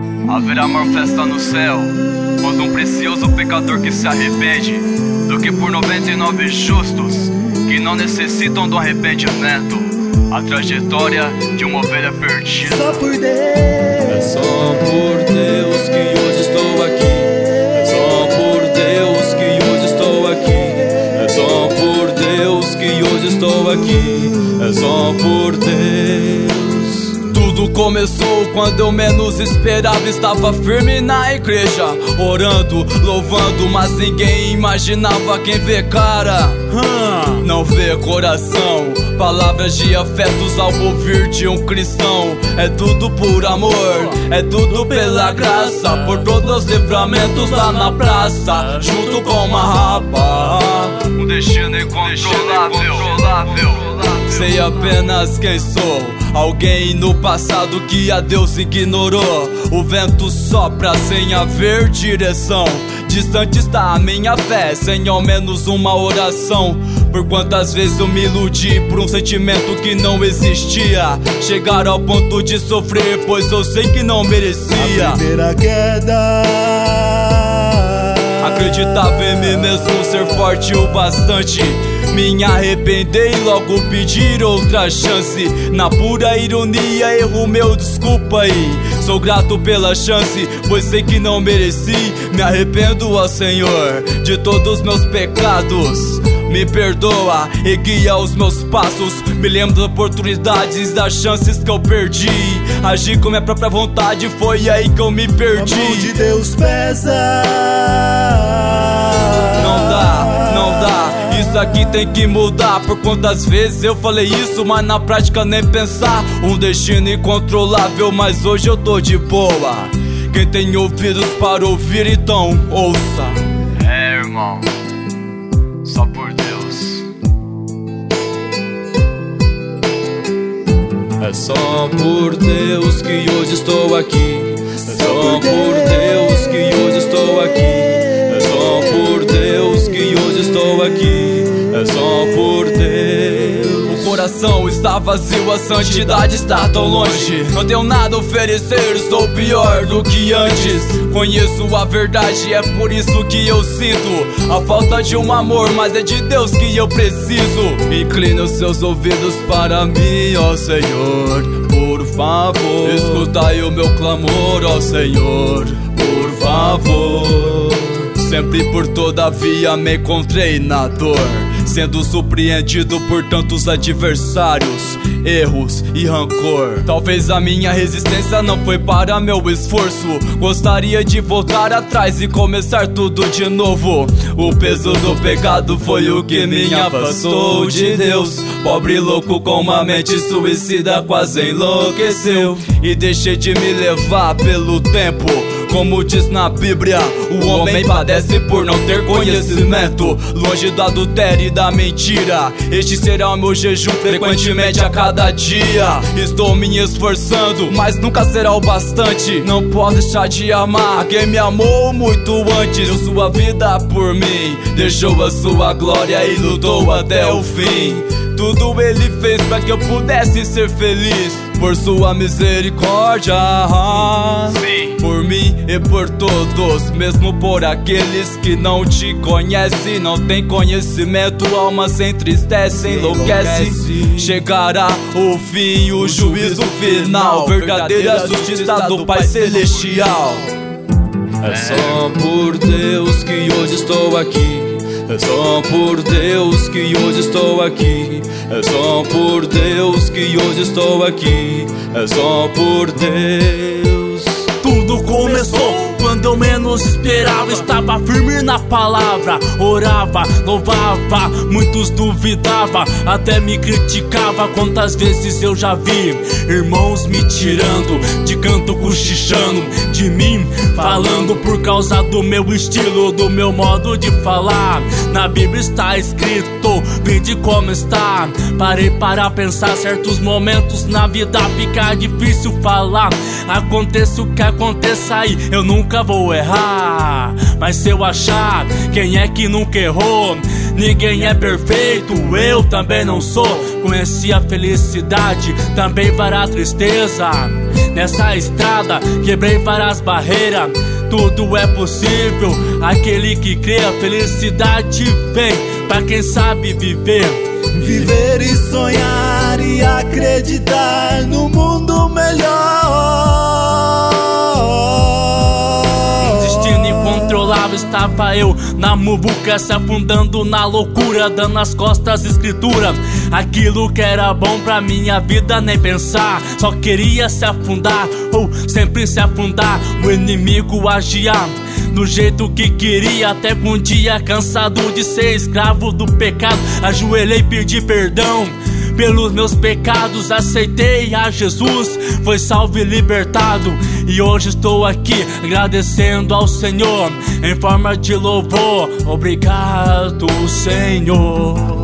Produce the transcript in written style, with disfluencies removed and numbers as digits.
Haverá maior festa no céu quando um precioso pecador que se arrepende, do que por 99 justos que não necessitam do arrependimento. A trajetória de uma ovelha perdida. Só por Deus. É só por Deus que hoje estou aqui. É só por Deus que hoje estou aqui. É só por Deus que hoje estou aqui. É só por Deus. Tudo começou quando eu menos esperava. Estava firme na igreja, orando, louvando, mas ninguém imaginava quem vê cara não vê coração. Palavras de afetos ao ouvir de um cristão. É tudo por amor, é tudo pela graça. Por todos os livramentos lá na praça, junto com uma rapa. Um destino incontrolável. Sei apenas quem sou, alguém no passado que a Deus ignorou. O vento sopra sem haver direção. Distante está a minha fé, sem ao menos uma oração. Por quantas vezes eu me iludi por um sentimento que não existia. Chegar ao ponto de sofrer, pois eu sei que não merecia. A primeira queda. Acreditava em mim mesmo ser forte o bastante. Me arrepender e logo pedir outra chance. Na pura ironia, erro meu, desculpa aí. Sou grato pela chance, pois sei que não mereci. Me arrependo, ó Senhor, de todos meus pecados. Me perdoa e guia os meus passos. Me lembro das oportunidades, das chances que eu perdi. Agi com minha própria vontade, foi aí que eu me perdi. A mão de Deus pesa. Não dá, não dá. Isso aqui tem que mudar. Por quantas vezes eu falei isso, mas na prática nem pensar. Um destino incontrolável, mas hoje eu tô de boa. Quem tem ouvidos para ouvir, então ouça. É, irmão, só por Deus. É só por Deus que hoje estou aqui. É só por Deus que hoje estou aqui. É só por Deus que hoje estou aqui. É só por Deus. O coração está vazio, a santidade está tão longe. Não tenho nada a oferecer, estou pior do que antes. Conheço a verdade, é por isso que eu sinto a falta de um amor, mas é de Deus que eu preciso. Inclina os seus ouvidos para mim, ó Senhor, por favor. Escutai o meu clamor, ó Senhor, por favor. Sempre por todavia me encontrei na dor, sendo surpreendido por tantos adversários, erros e rancor. Talvez a minha resistência não foi para meu esforço. Gostaria de voltar atrás e começar tudo de novo. O peso do pecado foi o que me afastou de Deus. Pobre louco com uma mente suicida, quase enlouqueceu. E deixei de me levar pelo tempo. Como diz na Bíblia, o homem padece por não ter conhecimento. Longe do adultério e da mentira, este será o meu jejum frequentemente a cada dia. Estou me esforçando, mas nunca será o bastante. Não posso deixar de amar quem me amou muito antes. Deu sua vida por mim, deixou a sua glória e lutou até o fim. Tudo ele fez para que eu pudesse ser feliz. Por sua misericórdia, sim. Por mim e por todos, mesmo por aqueles que não te conhecem. Não tem conhecimento, alma se entristece, enlouquece. Chegará o fim, o juízo final, verdadeira justiça do Pai Celestial. É só por Deus que hoje estou aqui. É só por Deus que hoje estou aqui. É só por Deus que hoje estou aqui. É só por Deus. Tudo começou quando eu menos esperava. Estava firme na palavra, orava, louvava. Muitos duvidavam, até me criticava. Quantas vezes eu já vi irmãos me tirando de canto, cochichando de mim, falando falando por causa do meu estilo, do meu modo de falar. Na Bíblia está escrito, vinde como está. Parei para pensar, certos momentos na vida fica difícil falar. Aconteça o que aconteça aí, eu nunca vou errar. Mas se eu achar, quem é que nunca errou? Ninguém é perfeito, eu também não sou. Conheci a felicidade, também para a tristeza. Nessa estrada, quebrei várias barreiras. Tudo é possível, aquele que crê, a felicidade vem pra quem sabe viver. Viver e sonhar e acreditar no mundo melhor. Destino incontrolável, estava eu na muvuca, se afundando na loucura, dando as costas escritura. Aquilo que era bom pra minha vida nem pensar, só queria se afundar, ou sempre se afundar. O inimigo agia do jeito que queria, até que um dia, cansado de ser escravo do pecado, ajoelhei e pedi perdão pelos meus pecados, aceitei a Jesus, foi salvo e libertado. E hoje estou aqui agradecendo ao Senhor em forma de louvor. Obrigado, Senhor.